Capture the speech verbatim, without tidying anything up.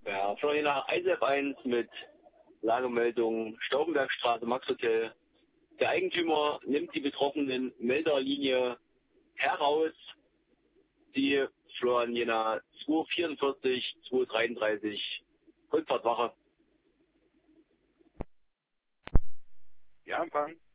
Ja, Florian nach eins F eins mit Lagemeldung Staubenbergstraße, Max Hotel. Der Eigentümer nimmt die betroffenen Melderlinie heraus, die Florian Jena zwei vierundvierzig, zwei dreiunddreißig, Rückfahrtwache. Ja, Empfang.